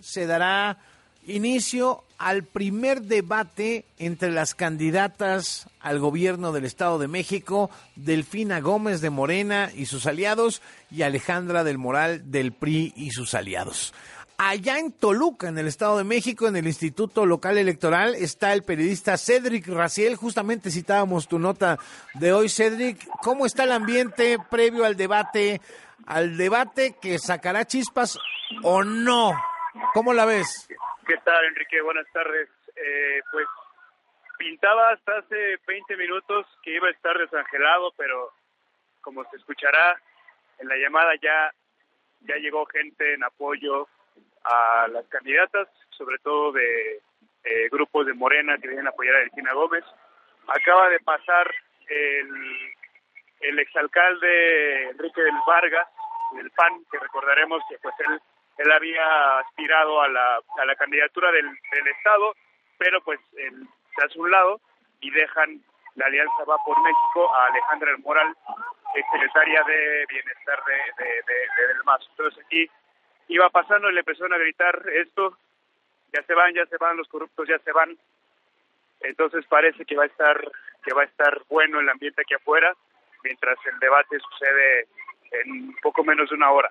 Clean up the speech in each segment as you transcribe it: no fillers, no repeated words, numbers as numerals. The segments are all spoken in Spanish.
se dará inicio al primer debate entre las candidatas al gobierno del Estado de México, Delfina Gómez de Morena y sus aliados, y Alejandra del Moral del PRI y sus aliados. Allá en Toluca, en el Estado de México, en el Instituto Local Electoral, está el periodista Cédric Raziel. Justamente citábamos tu nota de hoy, Cédric. ¿Cómo está el ambiente previo al debate que sacará chispas o no? ¿Cómo la ves? ¿Qué tal, Enrique? Buenas tardes. Pues pintaba hasta hace 20 minutos que iba a estar desangelado, pero como se escuchará en la llamada ya llegó gente en apoyo a las candidatas, sobre todo de grupos de Morena que vienen a apoyar a Delfina Gómez. Acaba de pasar el exalcalde Enrique del Vargas, del PAN, que recordaremos que pues él había aspirado a la candidatura del Estado, pero pues él se hace un lado y dejan la Alianza Va por México a Alejandra del Moral, secretaria de Bienestar del MAS. Entonces aquí iba pasando y le empezaron a gritar esto: ya se van, los corruptos ya se van. Entonces parece que va a estar bueno el ambiente aquí afuera, mientras el debate sucede en un poco menos de una hora.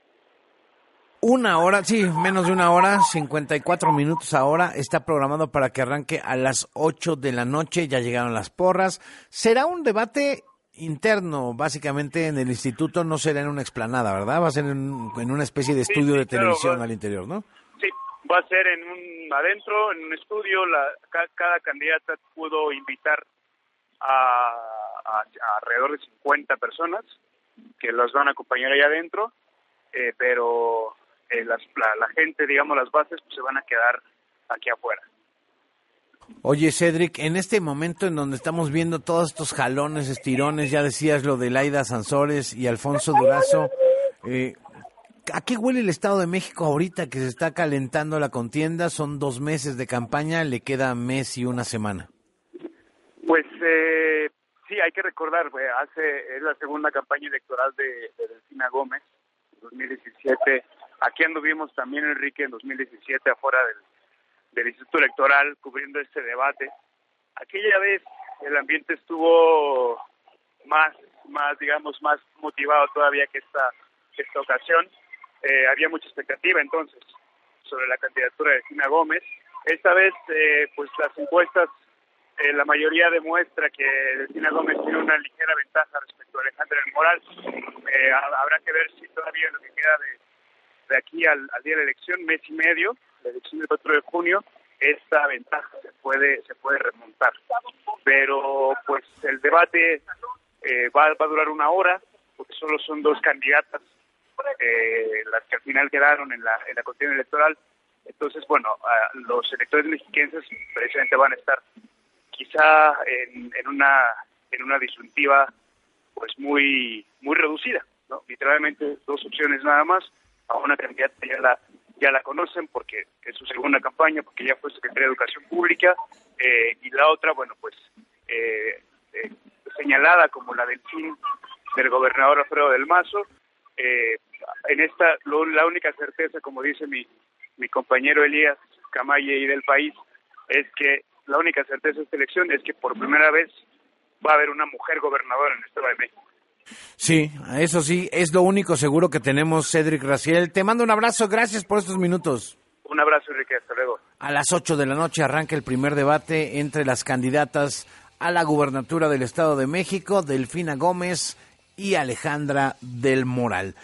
Una hora, sí, menos de una hora, 54 minutos ahora. Está programado para que arranque a las 8 de la noche. Ya llegaron las porras. Será un debate interno, básicamente, en el instituto. No será en una explanada, ¿verdad? Va a ser en una especie de estudio de televisión, claro, al interior, ¿no? Sí, va a ser adentro, en un estudio. Cada candidata pudo invitar a alrededor de 50 personas que los van a acompañar ahí adentro, pero la gente, digamos, las bases, pues se van a quedar aquí afuera. Oye, Cédric, en este momento en donde estamos viendo todos estos jalones, estirones, ya decías lo de Laida Sansores y Alfonso Durazo, ¿a qué huele el Estado de México ahorita que se está calentando la contienda? Son 2 meses de campaña, le queda mes y una semana. Pues sí, hay que recordar, es la segunda campaña electoral de Delfina Gómez, 2017. Aquí anduvimos también, Enrique, en 2017 afuera del Instituto Electoral cubriendo este debate. Aquella vez el ambiente estuvo más motivado todavía que esta ocasión. Había mucha expectativa entonces sobre la candidatura de Delfina Gómez. Esta vez, pues las encuestas, la mayoría demuestra que Delfina Gómez tiene una ligera ventaja respecto a Alejandra del Moral. Habrá que ver si todavía lo que queda de aquí al día de la elección, mes y medio, la elección del 4 de junio, esta ventaja se puede remontar. Pero pues el debate va a durar una hora, porque solo son 2 candidatas las que al final quedaron en la contienda electoral. Entonces, bueno, los electores mexiquenses precisamente van a estar quizá en una disyuntiva pues muy reducida, ¿no? Literalmente 2 opciones nada más. A una candidata ya la conocen porque es su segunda campaña, porque ya fue secretaria de Educación Pública, y la otra, bueno, pues señalada como la del fin del gobernador Alfredo del Mazo. En esta, la única certeza, como dice mi compañero Elías Camalle y del País, es que la única certeza de esta elección es que por primera vez va a haber una mujer gobernadora en el Estado de México. Sí, eso sí, es lo único seguro que tenemos, Cédric Raziel. Te mando un abrazo, gracias por estos minutos. Un abrazo, Enrique, hasta luego. A las 8 de la noche arranca el primer debate entre las candidatas a la gubernatura del Estado de México, Delfina Gómez y Alejandra del Moral.